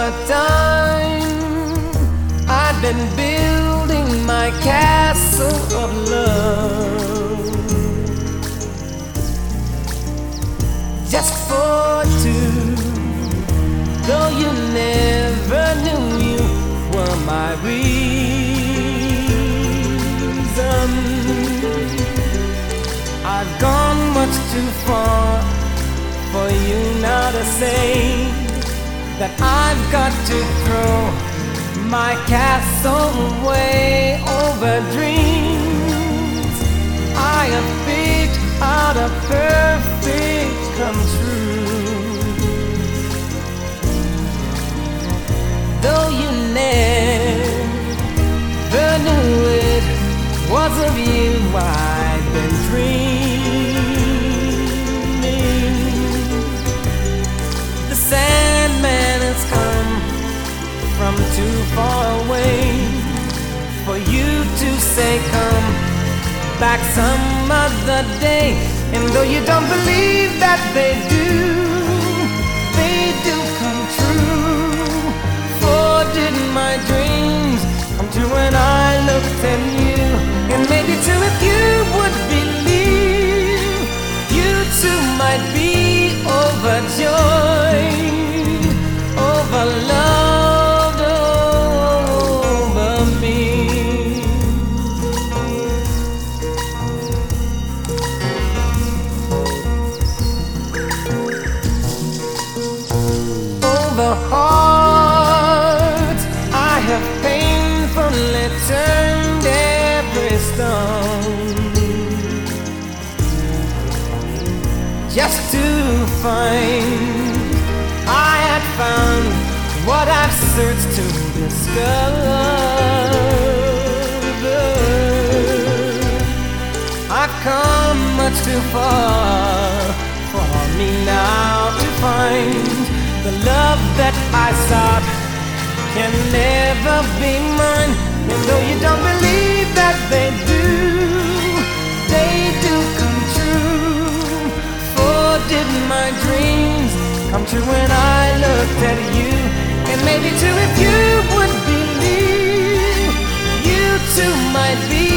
summertime, I've been building my castle of love just for two. Though you never knew you were my reason, I've gone much too far for you now to say that I've got to throw my castle away over dreams I have picked out a perfect come true. Though you never knew it was of you I've been dreaming. The Sandman has come from too far away for you to say come back some other day. And though you don't believe that they do come true. For did my dreams come true when I looked at you? And maybe too if you would believe, you too might be overjoyed, overloved over me. Over hearts I have painfully turned every stone, just to find I had found what I've searched to discover. I've come much too far for me now to find the love that I sought can never be mine. And though you don't believe that they do come true. For did my dreams come true when I looked at you? And maybe too if you would believe, you too might be